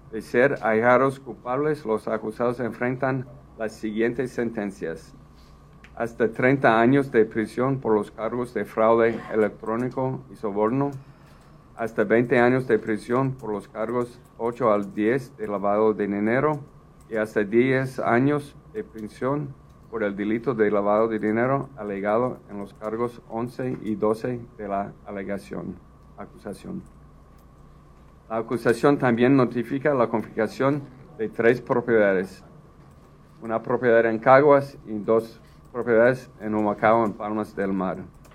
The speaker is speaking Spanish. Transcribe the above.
De ser hallados culpables, los acusados enfrentan las siguientes sentencias: hasta 30 años de prisión por los cargos de fraude electrónico y soborno, hasta 20 años de prisión por los cargos 8 al 10 de lavado de dinero y hasta 10 años de prisión por el delito de lavado de dinero alegado en los cargos 11 y 12 de la acusación. La acusación también notifica la confiscación de 3 propiedades: una propiedad en Caguas y 2 propiedades en Humacao, en Palmas del Mar.